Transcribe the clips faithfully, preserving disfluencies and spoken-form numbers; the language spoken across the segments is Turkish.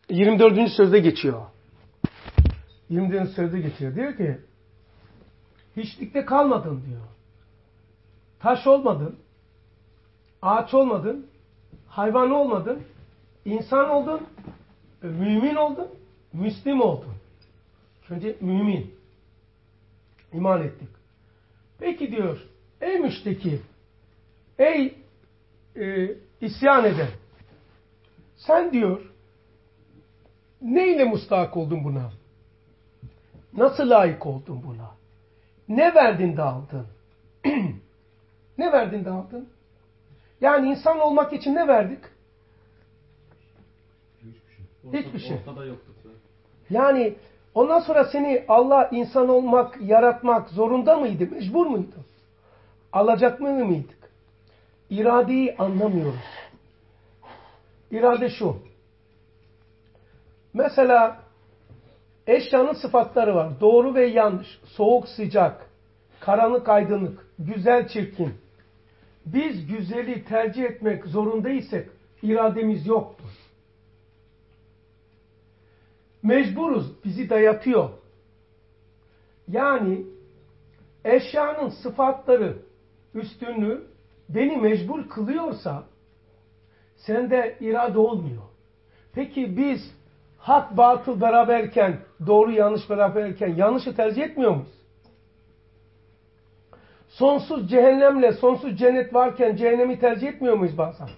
yirmi dördüncü sözde geçiyor. yirmi dördüncü sözde geçiyor. Diyor ki hiçlikte kalmadın diyor. Taş olmadın, ağaç olmadın, hayvan olmadın, insan oldun, mümin oldun, Müslim oldun. Önce mümin. İman ettik. Peki diyor, ey müşteki, ey e, isyan eden, sen diyor, neyle müstahak oldun buna? Nasıl layık oldun buna? Ne verdin de aldın? Ne verdin de aldın? Yani insan olmak için ne verdik? Hiçbir şey. Hiçbir şey. Ortada yoktu. Yani ondan sonra seni Allah insan olmak, yaratmak zorunda mıydı? Mecbur muydu? Alacak mı mıydık? İradeyi anlamıyoruz. İrade şu. Mesela eşyanın sıfatları var. Doğru ve yanlış, soğuk sıcak, karanlık aydınlık, güzel çirkin. Biz güzeli tercih etmek zorundaysak irademiz yoktur. Mecburuz, bizi dayatıyor. Yani eşyanın sıfatları, üstünlüğü beni mecbur kılıyorsa sende irade olmuyor. Peki biz hak batıl beraberken, doğru yanlış beraberken yanlışı tercih etmiyor muyuz? Sonsuz cehennemle sonsuz cennet varken cehennemi tercih etmiyor muyuz bazen?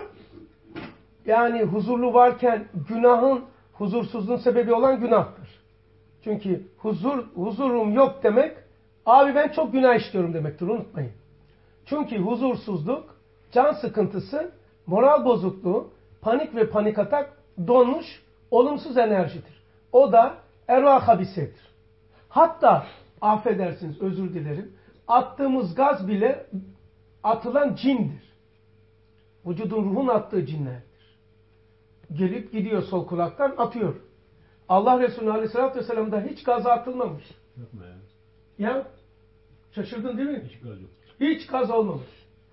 Yani huzurlu varken günahın, huzursuzluğun sebebi olan günahtır. Çünkü huzur, huzurum yok demek, abi ben çok günah işliyorum demektir, unutmayın. Çünkü huzursuzluk, can sıkıntısı, moral bozukluğu, panik ve panik atak donmuş olumsuz enerjidir. O da ervah habisedir. Hatta affedersiniz, özür dilerim, attığımız gaz bile atılan cindir. Vücudun, ruhun attığı cinlerdir. Gelip gidiyor sol kulaktan atıyor. Allah Resulü Aleyhisselatü Vesselam'da hiç gaza atılmamış. Yapma ya. Ya şaşırdın değil mi? Hiç gaz yok. Hiç gaz olmamış.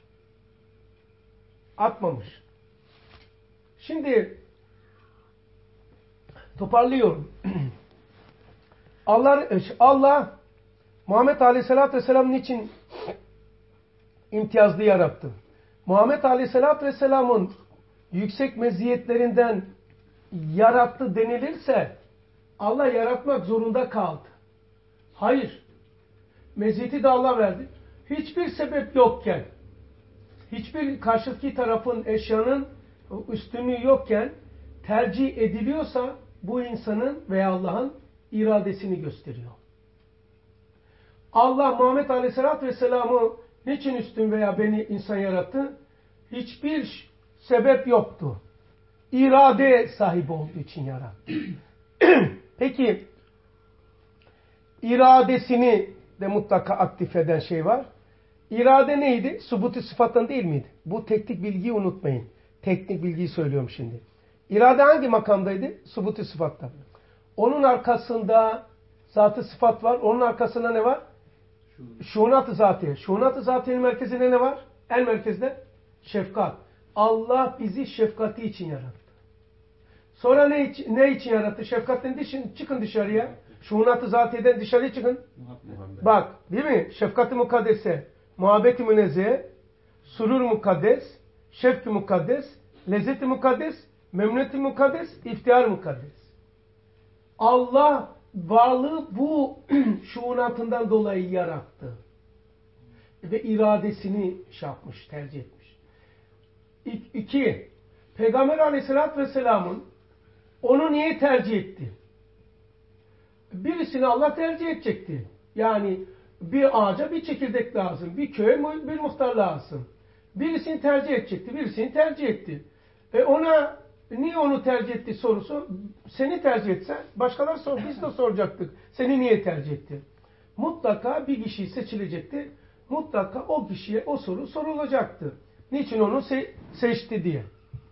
Atmamış. Şimdi toparlıyorum. Allah Allah Muhammed Aleyhisselatü Vesselam niçin imtiyazlı yarattı? Muhammed Aleyhisselatü Vesselam'ın yüksek meziyetlerinden yarattı denilirse Allah yaratmak zorunda kaldı. Hayır. Meziyeti de Allah verdi. Hiçbir sebep yokken, hiçbir karşıdaki tarafın, eşyanın üstünlüğü yokken tercih ediliyorsa bu insanın veya Allah'ın iradesini gösteriyor. Allah Muhammed Aleyhisselatü Vesselam'ı niçin üstün veya beni insan yarattı? Hiçbir sebep yoktu. İrade sahibi olduğu için yarattı. Peki iradesini de mutlaka aktif eden şey var. İrade neydi? Subuti sıfattan değil miydi? Bu teknik bilgiyi unutmayın. Teknik bilgiyi söylüyorum şimdi. İrade hangi makamdaydı? Subuti sıfatta. Onun arkasında zat-ı sıfat var. Onun arkasında ne var? Şuunat-ı zatiye. Şuunat-ı zatiyenin merkezinde ne var? En merkezde şefkat. Allah bizi şefkati için yarattı. Sonra ne için, ne için yarattı? Şefkatten dışın, çıkın dışarıya. Şuunat-ı zatiyeden dışarıya çıkın. Muhammed. Bak, değil mi? Şefkat-ı mukaddese, muhabbet-i münezzehe, surur mukaddes, şefk-i mukaddes, lezzet-i mukaddes, memnuniyet-i mukaddes, iftihar mukaddes. Allah varlığı bu şuunatından dolayı yarattı. Ve iradesini şey yapmış, tercih etmiş. İki, Peygamber Aleyhisselatü Vesselam'ın onu niye tercih etti? Birisini Allah tercih edecekti. Yani bir ağaca bir çekirdek lazım, bir köye bir muhtar lazım. Birisini tercih edecekti, birisini tercih etti. E ona niye onu tercih etti sorusu, seni tercih etse başkaları sor, biz de soracaktık. Seni niye tercih etti? Mutlaka bir kişi seçilecekti. Mutlaka o kişiye o soru sorulacaktı. Niçin onu se seçti diye.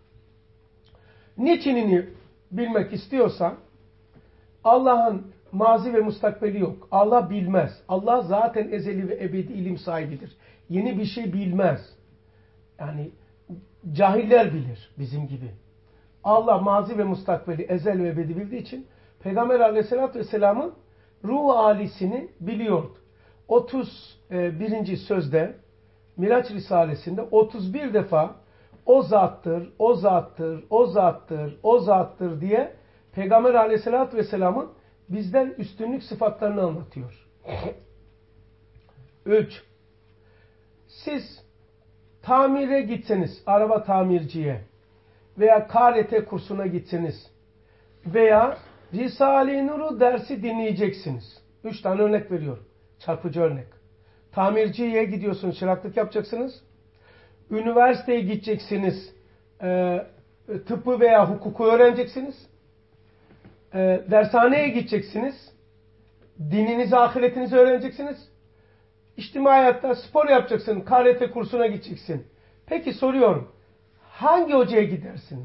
Niçinini bilmek istiyorsan Allah'ın mazi ve mustakbeli yok. Allah bilmez. Allah zaten ezeli ve ebedi ilim sahibidir. Yeni bir şey bilmez. Yani cahiller bilir bizim gibi. Allah mazi ve mustakbeli ezel ve ebedi bildiği için Peygamber Aleyhisselatü Vesselam'ın ruh alisini biliyordu. otuz birinci sözde Miraç Risalesi'nde otuz bir defa o zattır, o zattır, o zattır, o zattır diye Peygamber Aleyhisselatü Vesselam'ın bizden üstünlük sıfatlarını anlatıyor. üç. Siz tamire gitseniz, araba tamirciye veya K R T kursuna gitseniz veya Risale-i Nur'u dersi dinleyeceksiniz. Üç tane örnek veriyorum. Çarpıcı örnek. Tamirciye gidiyorsunuz, çıraklık yapacaksınız. Üniversiteye gideceksiniz, e, tıbbı veya hukuku öğreneceksiniz. E, dershaneye gideceksiniz. Dininizi, ahiretinizi öğreneceksiniz. İçtimai hayatta spor yapacaksın, K R T kursuna gideceksin. Peki soruyorum, hangi hocaya gidersiniz?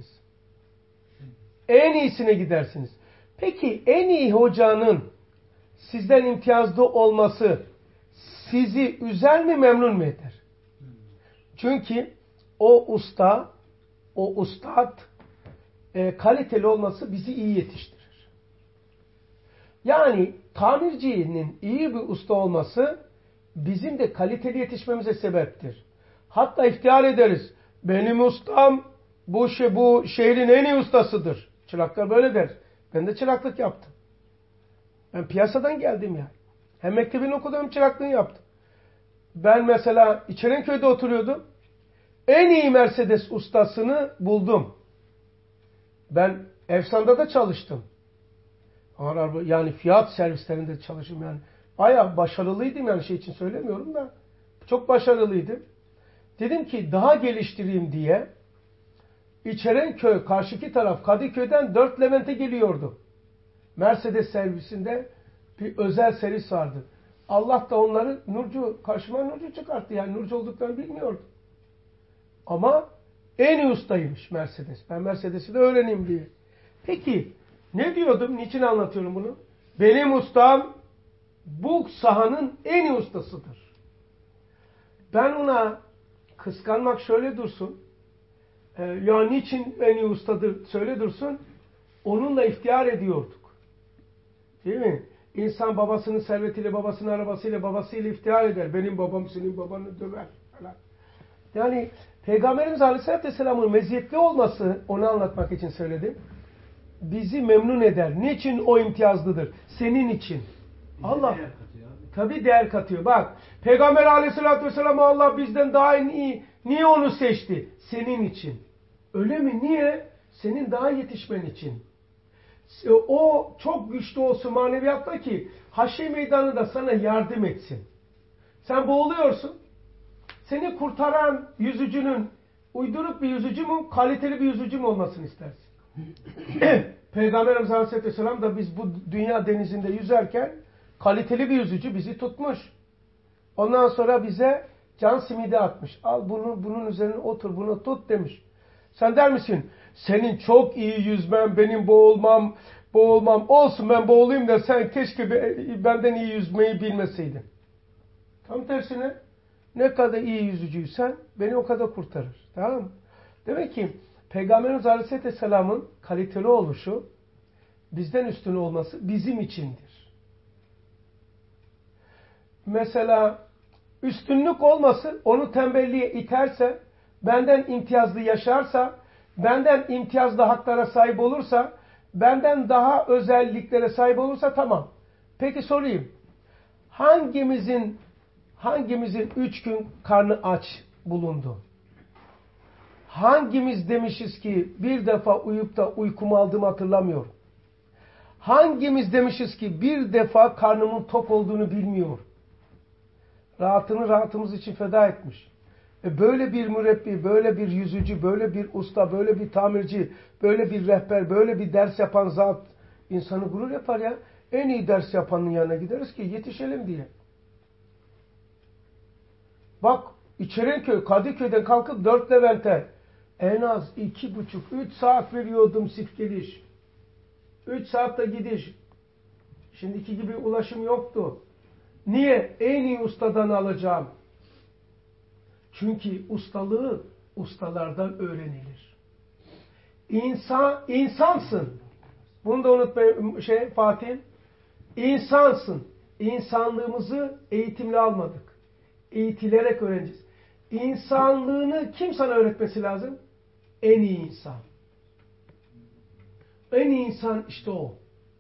En iyisine gidersiniz. Peki en iyi hocanın sizden imtiyazlı olması sizi üzer mi, memnun mu eder? Çünkü o usta, o ustad e, kaliteli olması bizi iyi yetiştirir. Yani tamircinin iyi bir usta olması bizim de kaliteli yetişmemize sebeptir. Hatta iftihar ederiz. Benim ustam bu, şey, bu şehrin en iyi ustasıdır. Çıraklar böyle der. Ben de çıraklık yaptım. Ben piyasadan geldim yani. Hem mektebini okudum hem çıraklığını yaptım. Ben mesela İçerenköy'de oturuyordum. En iyi Mercedes ustasını buldum. Ben Efsan'da da çalıştım. Yani fiyat servislerinde çalıştım yani. Bayağı başarılıydım yani, şey için söylemiyorum da. Çok başarılıydım. Dedim ki daha geliştireyim diye İçerenköy, karşıki taraf Kadıköy'den dört Levent'e geliyordu. Mercedes servisinde bir özel servis vardı. Allah da onları Nurcu, karşıma Nurcu çıkarttı. Yani Nurcu olduklarını bilmiyordum. Ama en iyi ustaymış Mercedes. Ben Mercedes'i de öğreneyim diye. Peki ne diyordum? Niçin anlatıyorum bunu? Benim ustam bu sahanın en iyi ustasıdır. Ben ona kıskanmak şöyle dursun. Ee, ya niçin en iyi ustadır söyle dursun. Onunla iftihar ediyorduk. Değil mi? İnsan babasının servetiyle, babasının arabasıyla, babasıyla iftihar eder. Benim babam senin babanı döver falan. Yani Peygamberimiz Aleyhisselatü Vesselam'ın meziyetli olması, onu anlatmak için söyledim. Bizi memnun eder. Niçin o imtiyazlıdır? Senin için. Bize Allah değer katıyor abi. Tabii değer katıyor. Bak, Peygamber Aleyhisselatü Vesselam'a Allah bizden daha iyi. Niye onu seçti? Senin için. Öyle mi? Niye? Senin daha yetişmen için. O çok güçlü olsun maneviyatta ki haşir meydanında sana yardım etsin. Sen boğuluyorsun. Seni kurtaran yüzücünün uyduruk bir yüzücü mü, kaliteli bir yüzücü mü olmasını istersin? Peygamberimiz Aleyhisselatü Vesselam da biz bu dünya denizinde yüzerken kaliteli bir yüzücü bizi tutmuş. Ondan sonra bize can simidi atmış. Al bunu, bunun üzerine otur, bunu tut demiş. Sen der misin? Senin çok iyi yüzmen, benim boğulmam, boğulmam olsun, ben boğulayım da sen keşke benden iyi yüzmeyi bilmeseydin. Tam tersine ne kadar iyi yüzücüysen beni o kadar kurtarır. Tamam mı? Demek ki Peygamberimiz Aleyhisselatü Vesselam'ın kaliteli oluşu, bizden üstün olması bizim içindir. Mesela üstünlük olması onu tembelliğe iterse, benden imtiyazlı yaşarsa, benden imtiyazlı haklara sahip olursa, benden daha özelliklere sahip olursa tamam. Peki sorayım. Hangimizin hangimizin üç gün karnı aç bulundu? Hangimiz demişiz ki bir defa uyup da uykumu aldığımı hatırlamıyorum? Hangimiz demişiz ki bir defa karnımın tok olduğunu bilmiyor? Rahatını rahatımız için feda etmiş. E böyle bir mürebbi, böyle bir yüzücü, böyle bir usta, böyle bir tamirci, böyle bir rehber, böyle bir ders yapan zat insanı gurur yapar ya. En iyi ders yapanın yanına gideriz ki yetişelim diye. Bak İçerenköy, Kadıköy'den kalkıp dört Levent'e en az iki buçuk, üç saat veriyordum sif geliş. Üç saatte gidiş. Şimdiki gibi ulaşım yoktu. Niye? En iyi ustadan alacağım. Çünkü ustalığı ustalardan öğrenilir. İnsan, insansın. Bunu da unutmayın şey Fatih. İnsansın. İnsanlığımızı eğitimle almadık. Eğitilerek öğreneceğiz. İnsanlığını kim sana öğretmesi lazım? En iyi insan. En iyi insan işte o.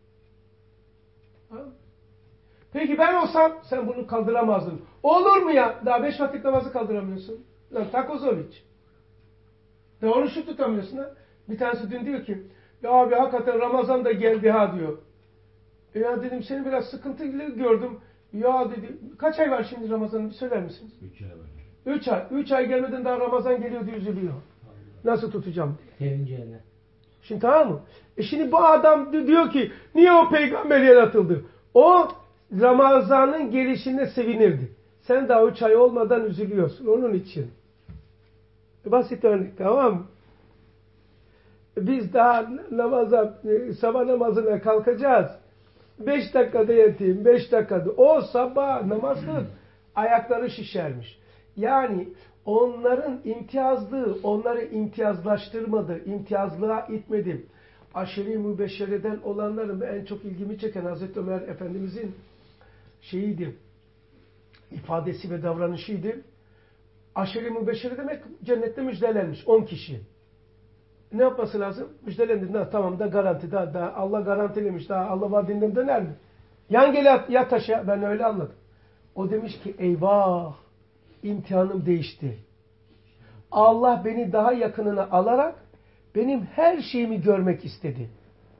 Peki ben olsam sen bunu kaldıramazdın. Olur mu ya? Daha beş vakit namazı kaldıramıyorsun. Lan Takozovic. Daha oruçlu tutamıyorsun ha. Bir tanesi dün diyor ki ya abi hakikaten Ramazan da geldi ha diyor. E ya dedim seni biraz sıkıntılı gördüm. Ya dedi kaç ay var şimdi Ramazan'ın bir söyler misiniz? Üç ay var. Üç ay. Üç ay gelmeden daha Ramazan geliyor diye üzülüyor. Nasıl tutacağım diye. Sevinceyle. Şimdi tamam mı? E şimdi bu adam diyor ki niye o peygamber yaratıldı? O Ramazan'ın gelişine sevinirdi. Sen daha üç ay olmadan üzülüyorsun. Onun için. Basit örnek tamam mı? Biz daha namaza, sabah namazına kalkacağız. Beş dakikada yatayım, beş dakikada. O sabah namazda ayakları şişermiş. Yani onların imtiyazlığı, onları imtiyazlaştırmadı, imtiyazlığa itmedi. Aşırı mübeşşereden olanların en çok ilgimi çeken Hazreti Ömer Efendimizin şeyiydi, ifadesi ve davranışıydı. Aşırı mübeşşere demek cennette müjdelenmiş on kişi. Ne yapması lazım? Müjdelendi. Ha, tamam da garanti. Daha, daha Allah garantilemiş. Daha Allah vaadinden döner mi? Yan gel yat, yat aşağı. Ben öyle anladım. O demiş ki eyvah imtihanım değişti. Allah beni daha yakınına alarak benim her şeyimi görmek istedi.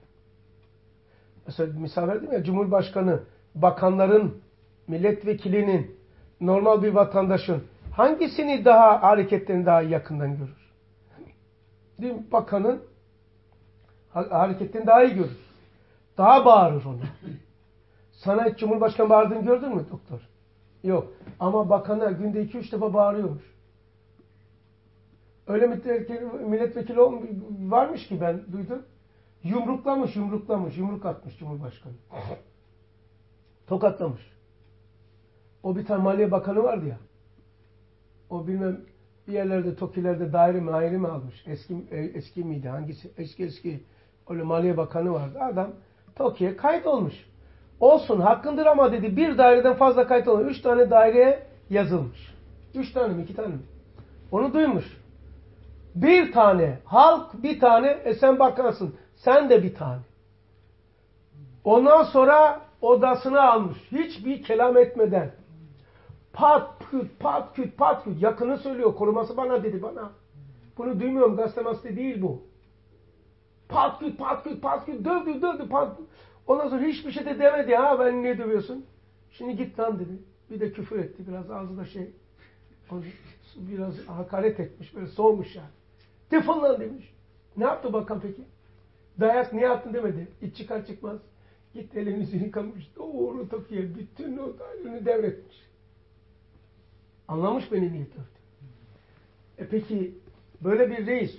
Mesela misal verdim ya Cumhurbaşkanı, bakanların, milletvekilinin, normal bir vatandaşın hangisini daha hareketlerini daha yakından görür? Değil mi? Bakanın hareketlerini daha iyi görür. Daha bağırır ona. Sana hiç Cumhurbaşkanı bağırdığını gördün mü doktor? Yok. Ama bakana günde iki üç defa bağırıyormuş. Öyle milletvekili varmış ki ben duydum. Yumruklamış, yumruklamış, yumruk atmış Cumhurbaşkanı. Tokatlamış. O bir tane Maliye Bakanı vardı ya. O bilmem bir yerlerde, TOKİ'lerde daire mi, ayrı mi almış? Eski eski miydi? Hangisi? Eski eski. Öyle Maliye Bakanı vardı. Adam TOKİ'ye kayıt olmuş. Olsun hakkındır ama dedi bir daireden fazla kayıt olmuş. Üç tane daireye yazılmış. Üç tane mi? iki tane mi? Onu duymuş. Bir tane. Halk bir tane. E sen bakarsın. Sen de bir tane. Ondan sonra odasına almış. Hiçbir kelam etmeden. Pat küt, pat küt, pat küt. Yakını söylüyor. Koruması bana dedi bana. Bunu duymuyorum. Gazete masası değil bu. Pat küt, pat küt, pat küt. Dövdü, dövdü, pat küt. Ondan sonra hiçbir şey de demedi. Ha ben niye dövüyorsun? Şimdi git lan dedi. Bir de küfür etti. Biraz ağzı da şey. Biraz hakaret etmiş. Böyle soğumuş yani. Defol lan demiş. Ne yaptı bakan peki? Dayak niye attın demedi. İç çıkar çıkmaz. Git elini yüzünü yıkamış. Doğru Tokyo'ya bütün o dairini devretmiş. Anlamış beni niye dövdü. E peki böyle bir reis,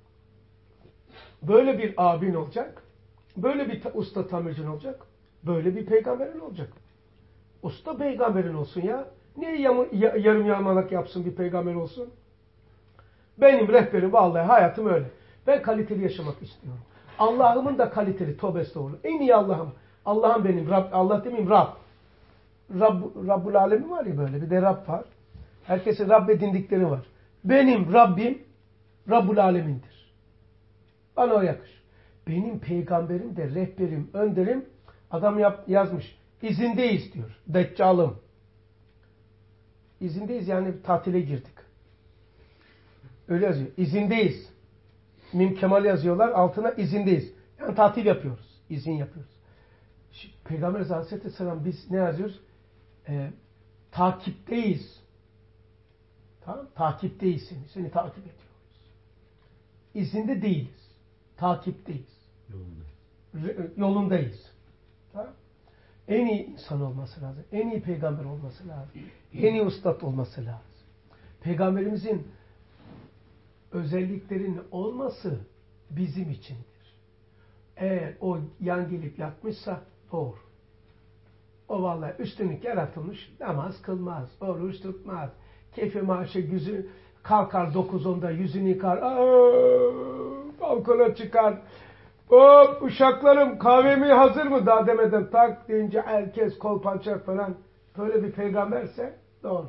böyle bir abin olacak, böyle bir usta tamircin olacak, böyle bir peygamberin olacak. Usta peygamberin olsun ya. Niye yarım yamalak yapsın bir peygamber olsun? Benim rehberim vallahi hayatım öyle. Ben kaliteli yaşamak istiyorum. Allah'ımın da kaliteli, tövbe estağfurullah. En iyi Allah'ım. Allah'ım benim. Rab, Allah demeyeyim Rab. Rab. Rabbul Alemin var ya böyle. Bir de Rab var. Herkesin Rab edindikleri var. Benim Rabbim Rabbul Alemin'dir. Bana o yakışır. Benim peygamberim de rehberim, önderim. Adam yap, yazmış. İzindeyiz diyor. Deccalım. İzindeyiz yani tatile girdik. Öyle yazıyor. İzindeyiz. Mim Kemal yazıyorlar. Altına izindeyiz. Yani tatil yapıyoruz. İzin yapıyoruz. Şimdi, Peygamber Aleyhisselam biz ne yazıyoruz? Ee, takipteyiz. Tamam? Takipteyiz seni. Seni takip ediyoruz. İzinde değiliz. Takipteyiz. Yolunda. Yolundayız. Tamam? En iyi insan olması lazım. En iyi peygamber olması lazım. En iyi ustad olması lazım. Peygamberimizin özelliklerinin olması bizim içindir. Eğer o yan gelip yatmışsa doğru. O vallahi üstünlük yaratılmış, namaz kılmaz, oruç tutmaz. Keyfi maaşı yüzü kalkar dokuz onda yüzünü yıkar. balkona çıkar. Hop uşaklarım kahvemi hazır mı daha demeden tak deyince herkes kol pançak falan. Böyle bir peygamberse doğru.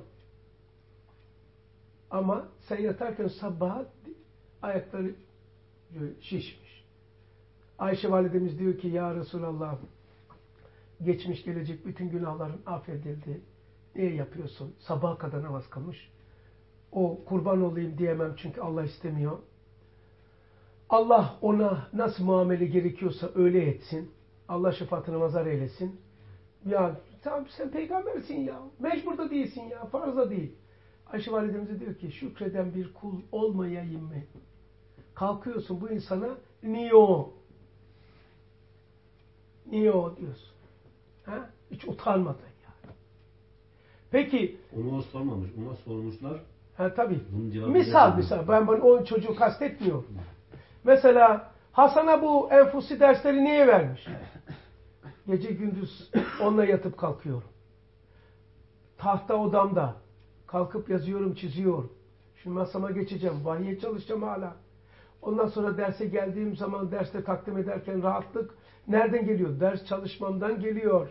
Ama sen yatarken sabah ayakları şişmiş. Ayşe validemiz diyor ki ya Resulallah geçmiş gelecek bütün günahların affedildi. Niye yapıyorsun? Sabaha kadar namaz kılmış. O kurban olayım diyemem çünkü Allah istemiyor. Allah ona nasıl muamele gerekiyorsa öyle etsin. Allah şefaatine mazhar eylesin. Ya tamam sen peygambersin ya. Mecbur da değilsin ya. Farz da değil. Ayşe validemize diyor ki şükreden bir kul olmayayım mı? Kalkıyorsun bu insana niye o? Niye o diyorsun? Ha? Hiç utanmadan yani. Peki. Onu o sormamış. Ona sormuşlar. Ha tabii. Misal misal. Ben, ben o çocuğu kastetmiyorum. Mesela Hasan'a bu enfusi dersleri niye vermiş? Gece gündüz onunla yatıp kalkıyorum. Tahta odamda. Kalkıp yazıyorum, çiziyorum. Şimdi masama geçeceğim. Vahiye çalışacağım hala. Ondan sonra derse geldiğim zaman derste takdim ederken rahatlık nereden geliyor? Ders çalışmamdan geliyor.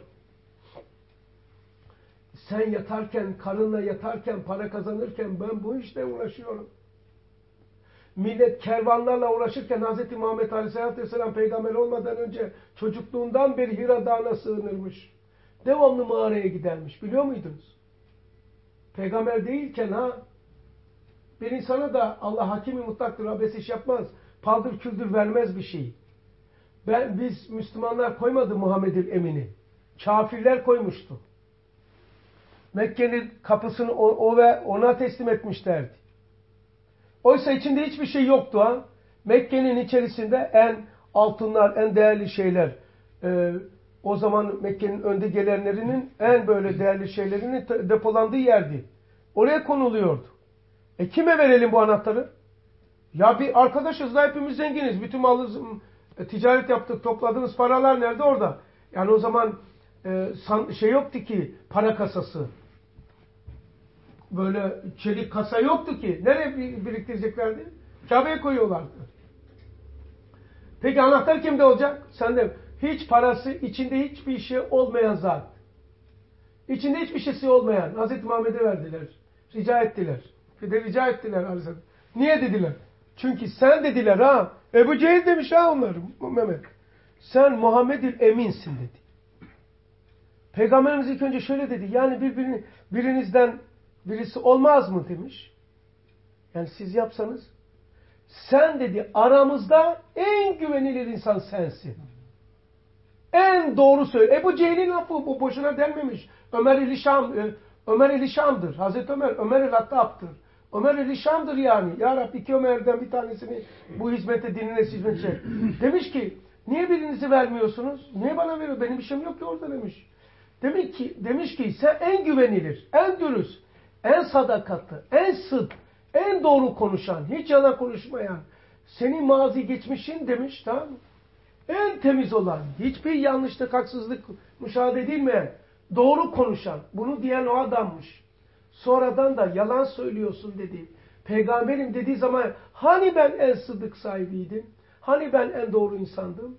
Sen yatarken, karınla yatarken, para kazanırken ben bu işle uğraşıyorum. Millet kervanlarla uğraşırken Hz. Muhammed Aleyhisselatü Vesselam peygamber olmadan önce çocukluğundan beri Hira Dağı'na sığınırmış. Devamlı mağaraya gidermiş. Biliyor muydunuz? Peygamber değilken ha bir insana da Allah hakimi mutlaktır, abes iş yapmaz. Paldır küldür vermez bir şey. Ben, biz Müslümanlar koymadı Muhammed'in Emin'i. Kafirler koymuştu. Mekke'nin kapısını o, o ve ona teslim etmişlerdi. Oysa içinde hiçbir şey yoktu ha. Mekke'nin içerisinde en altınlar, en değerli şeyler. Ee, o zaman Mekke'nin önde gelenlerinin en böyle değerli şeylerinin depolandığı yerdi. Oraya konuluyordu. E kime verelim bu anahtarı? Ya bir arkadaşız da hepimiz zenginiz. Bütün malı e, ticaret yaptık. Topladığınız paralar nerede? Orada. Yani o zaman e, san, şey yoktu ki para kasası. Böyle çelik kasa yoktu ki. Nereye biriktireceklerdi? Kabe'ye koyuyorlardı. Peki anahtar kimde olacak? Sende. Hiç parası, içinde hiçbir şey olmayan zat. İçinde hiçbir şeysi olmayan. Hazreti Muhammed'e verdiler. Rica ettiler. Bir de rica ettiler. Niye dediler? Çünkü sen dediler ha. Ebu Cehil demiş ha onları. Mehmet. Sen Muhammed'il Emin'sin dedi. Peygamberimiz ilk önce şöyle dedi. Yani birbirini, birinizden birisi olmaz mı demiş. Yani siz yapsanız. Sen dedi aramızda en güvenilir insan sensin. En doğru söyle. Ebu Cehil'in lafı bu boşuna denmemiş. Ömer el Şam, Ömer el Şam'dır. Hazreti Ömer, Ömer el Hattab'dır. Ömer el Şam'dır yani. Ya Rabbi iki Ömer'den bir tanesini bu hizmete, dinine hizmet çek. Demiş ki, niye birinizi vermiyorsunuz? Niye bana veriyor? Benim bir şeyim yok ki orada demiş. Demek ki, demiş ki sen en güvenilir, en dürüst, en sadakatli, en sıdk, en doğru konuşan, hiç yalan konuşmayan, senin mazi geçmişin demiş, tamam mı? En temiz olan, hiçbir yanlışlık, haksızlık müşahede edilmeyen, doğru konuşan, bunu diyen o adammış. Sonradan da yalan söylüyorsun dedi. Peygamberim dediği zaman hani ben en sıddık sahibiydim? Hani ben en doğru insandım?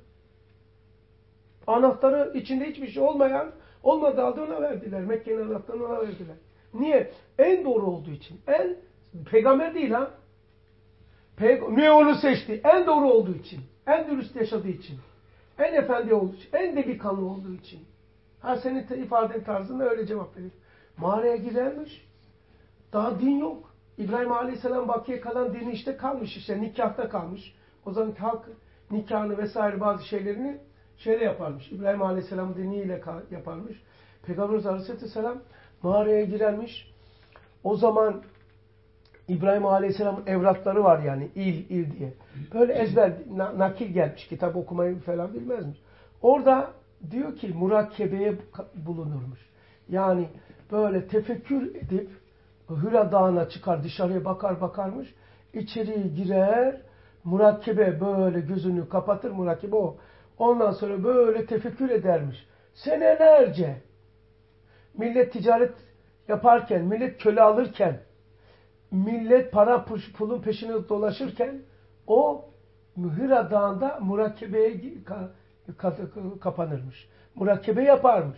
Anahtarı içinde hiçbir şey olmayan, olmadığı halde ona verdiler. Mekke'nin anahtarını ona verdiler. Niye? En doğru olduğu için. En peygamber değil ha. Peyg Niye onu seçti? En doğru olduğu için. En dürüst yaşadığı için. En efendi olduğu için. En delikanlı olduğu için. Ha senin ifaden tarzında öyle cevap verir. Mağaraya girermiş. Daha din yok. İbrahim Aleyhisselam bakiye kalan dini işte kalmış. İşte nikahta kalmış. O zaman halk nikahını vesaire bazı şeylerini şeyle yaparmış. İbrahim Aleyhisselam diniyle yaparmış. Peygamberimiz Aleyhisselam mağaraya girermiş. O zaman İbrahim Aleyhisselam'ın evlatları var yani il il diye. Böyle ezber nakil gelmiş. Kitap okumayı falan bilmezmiş. Orada diyor ki murakkebeye bulunurmuş. Yani böyle tefekkür edip Hira Dağı'na çıkar dışarıya bakar bakarmış. İçeriye girer murakkebe böyle gözünü kapatır murakkebe o. Ondan sonra böyle tefekkür edermiş. Senelerce millet ticaret yaparken, millet köle alırken, millet para pulun peşine dolaşırken o Hira Dağı'nda murakebeye kapanırmış. Murakebe yaparmış.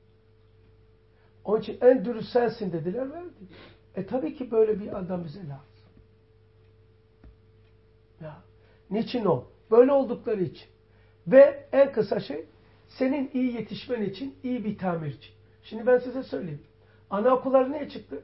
Onun için en dürüst sensin dediler, verdi. E tabii ki böyle bir adam bize lazım. Ya, niçin o? Böyle oldukları için. Ve en kısa şey, senin iyi yetişmen için, iyi bir tamirci. Şimdi ben size söyleyeyim. Anaokulları niye çıktı?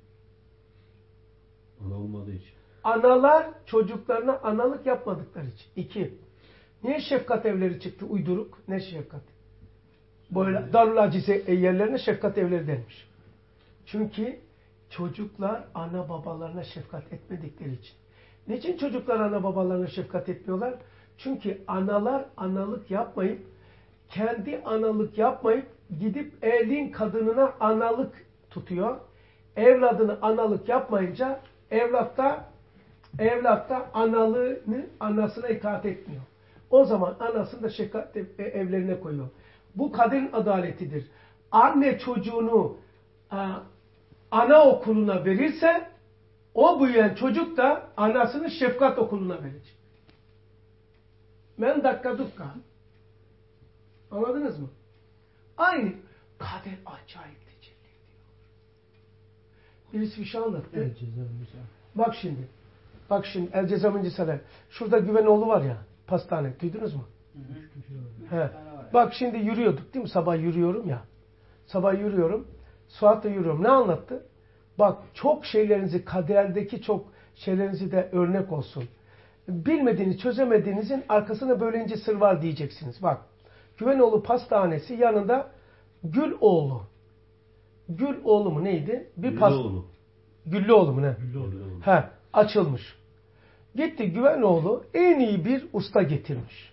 Ana olmadığı için. Analar çocuklarına analık yapmadıkları için. İki. Niye şefkat evleri çıktı uyduruk? Ne şefkat? Böyle Darül Acize yerlerine şefkat evleri denmiş. Çünkü çocuklar ana babalarına şefkat etmedikleri için. Niçin çocuklar ana babalarına şefkat etmiyorlar? Çünkü analar analık yapmayıp, kendi analık yapmayıp gidip elin kadınına analık tutuyor. Evladını analık yapmayınca evlatta evlatta analığını anasına itaat etmiyor. O zaman anasını da şefkat evlerine koyuyor. Bu kadın adaletidir. Anne çocuğunu ana okuluna verirse o büyüyen çocuk da anasını şefkat okuluna verecek. Men dakika dukka. Anladınız mı? Aynı. Kader acayip tecelli ediyor. Birisi bir şey anlattı. Bak şimdi. Bak şimdi El Cezaminci Saray. Şurada Güvenoğlu var ya. Pastane. Duydunuz mu? Hı hı. He. Bak şimdi yürüyorduk değil mi? Sabah yürüyorum ya. Sabah yürüyorum. Suat'ta yürüyorum. Ne anlattı? Bak çok şeylerinizi, kaderdeki çok şeylerinizi de örnek olsun. Bilmediğiniz, çözemediğinizin arkasında böyle ince sır var diyeceksiniz. Bak. Güvenoğlu Pastanesi yanında Güloğlu. Güloğlu mu neydi? Bir Güllüoğlu. Güllüoğlu mu ne? Güllüoğlu. He, açılmış. Gitti Güvenoğlu en iyi bir usta getirmiş.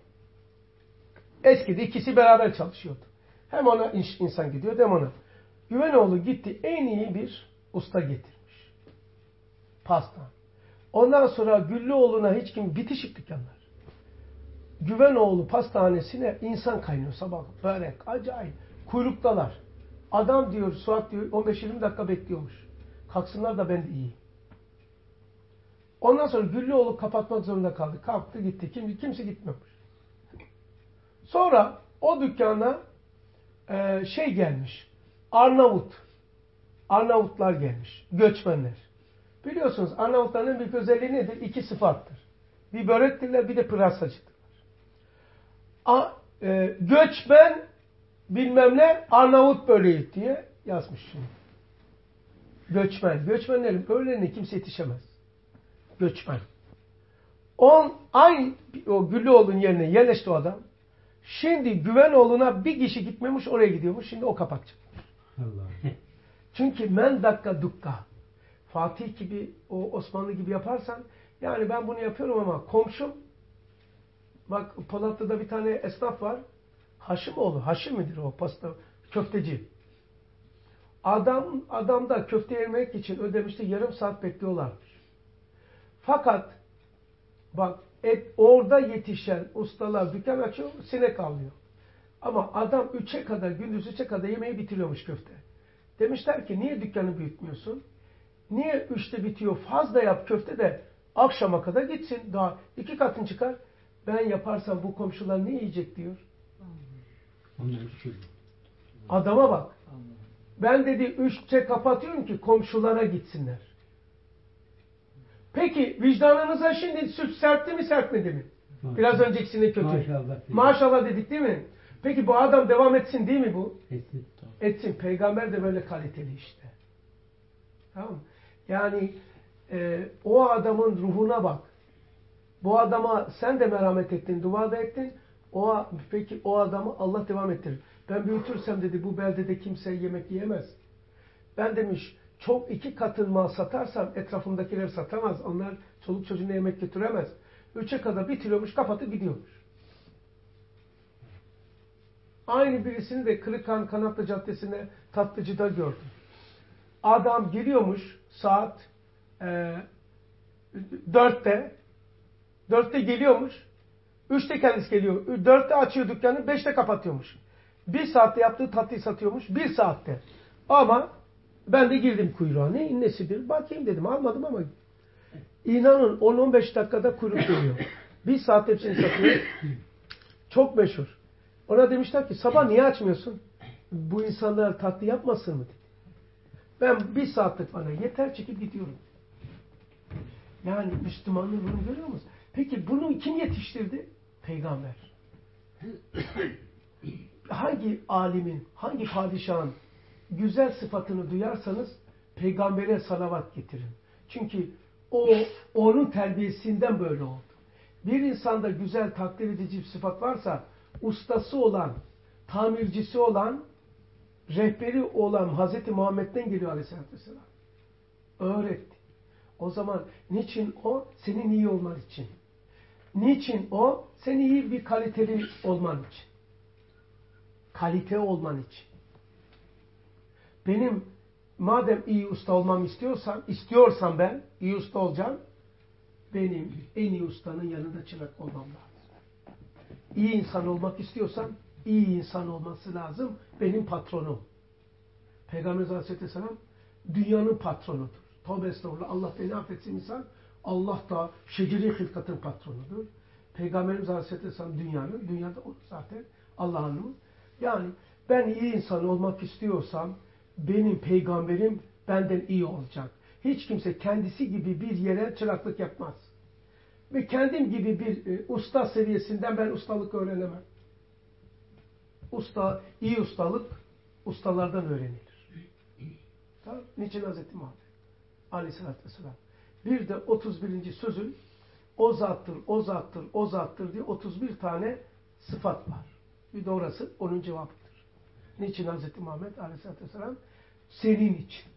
Eskide ikisi beraber çalışıyordu. Hem ona insan gidiyor hem ona. Güvenoğlu gitti en iyi bir usta getirmiş. Pasta. Ondan sonra Güllüoğlu'na hiç kim bitişik dükkanlar. Güvenoğlu pastanesine insan kaynıyor sabah. Börek, acayip. Kuyruktalar. Adam diyor, Suat diyor on beş yirmi dakika bekliyormuş. Kalksınlar da ben de yiyeyim. Ondan sonra Güllüoğlu kapatmak zorunda kaldı. Kalktı gitti. Kim, kimse gitmemiş. Sonra o dükkana e, şey gelmiş. Arnavut. Arnavutlar gelmiş. Göçmenler. Biliyorsunuz Arnavutların en büyük özelliği nedir? İki sıfattır. Bir börektirler, bir de pırasacıdırlar. A, e, göçmen bilmem ne Arnavut böreği diye yazmış şimdi. Göçmen. Göçmenlerin böreğine kimse yetişemez. Göçmen. On, aynı o Güllüoğlu'nun yerine yerleşti o adam. Şimdi Güvenoğlu'na bir kişi gitmemiş, oraya gidiyormuş. Şimdi o kapatacak. Allah. Çünkü men dakika dukka. Fatih gibi, o Osmanlı gibi yaparsan, yani ben bunu yapıyorum ama komşum, bak Polatlı'da bir tane esnaf var. Haşimoğlu. Haşim midir o pasta? Köfteci. Adam, adam da köfte yemek için ödemişti. Yarım saat bekliyorlarmış. Fakat bak et, orada yetişen ustalar dükkan açıyor, sinek avlıyor. Ama adam üçe kadar, gündüz üçe kadar yemeği bitiriyormuş köfte. Demişler ki niye dükkanı büyütmüyorsun? Niye üçte bitiyor? Fazla yap köfte de akşama kadar gitsin. Daha iki katın çıkar. Ben yaparsam bu komşular ne yiyecek diyor. Adama bak. Ben dedi üçte kapatıyorum ki komşulara gitsinler. Peki vicdanınıza şimdi süt serpti mi serpmedi mi? Biraz öncekisinde kötü. Maşallah. Maşallah dedik değil mi? Peki bu adam devam etsin değil mi bu? Etsin. Etsin. Peygamber de böyle kaliteli işte. Tamam mı? Yani e, o adamın ruhuna bak. Bu adama sen de merhamet ettin, dua da ettin. O, peki o adamı Allah devam ettirir. Ben büyütürsem dedi bu beldede kimse yemek yiyemez. Ben demiş çok iki katın mal satarsam etrafımdakiler satamaz. Onlar çoluk çocuğuna yemek götüremez. Üçe kadar bitiriyormuş, kapatıp gidiyormuş. Aynı birisini de Kırıkhan Kanatlı Caddesi'nde tatlıcıda gördüm. Adam geliyormuş saat e, dörtte. Dörtte geliyormuş. Üçte kendisi geliyor. Dörtte açıyor dükkanı, beşte kapatıyormuş. Bir saatte yaptığı tatlıyı satıyormuş. Bir saatte. Ama ben de girdim kuyruğa. Ne nesidir? Bakayım dedim. Almadım ama inanın on on beş dakikada kuyruk geliyor. Bir saat hepsini satıyor. Çok meşhur. Ona demişler ki sabah niye açmıyorsun? Bu insanlar tatlı yapmasın mı dedi. Ben bir saatlik bana yeter çekip gidiyorum. Yani Müslümanlığı bunu görüyor musunuz? Peki bunu kim yetiştirdi? Peygamber. Hangi alimin, hangi padişahın güzel sıfatını duyarsanız peygambere salavat getirin. Çünkü o onun terbiyesinden böyle oldu. Bir insanda güzel takdir edici bir sıfat varsa ustası olan, tamircisi olan, rehberi olan Hazreti Muhammed'den geliyor Aleyhisselatü Vesselam. Öğretti. O zaman niçin o? Senin iyi olman için. Niçin o? Senin iyi bir kaliteli olman için. Kalite olman için. Benim madem iyi usta olmam istiyorsan, istiyorsam ben iyi usta olacağım, benim en iyi ustanın yanında çırak olmam lazım. İyi insan olmak istiyorsam iyi insan olması lazım. Benim patronum. Peygamber Aleyhisselam dünyanın patronudur. Tövbe estağfurullah. Allah beni affetsin insan. Allah da şeceri hilkatın patronudur. Peygamberimiz Aleyhisselam dünyanın, dünyada o zaten Allah'ın. Yani ben iyi insan olmak istiyorsam benim peygamberim benden iyi olacak. Hiç kimse kendisi gibi bir yere çıraklık yapmaz. Ve kendim gibi bir e, usta seviyesinden ben ustalık öğrenemem. Usta, iyi ustalık ustalardan öğrenilir. Tamam? Niçin Hazreti Muhammed Aleyhisselatü Vesselam? Bir de otuz birinci sözün o zattır, o zattır, o zattır diye otuz bir tane sıfat var. Bir de orası onun cevabıdır. Niçin Hazreti Muhammed Aleyhisselatü Vesselam? Senin için.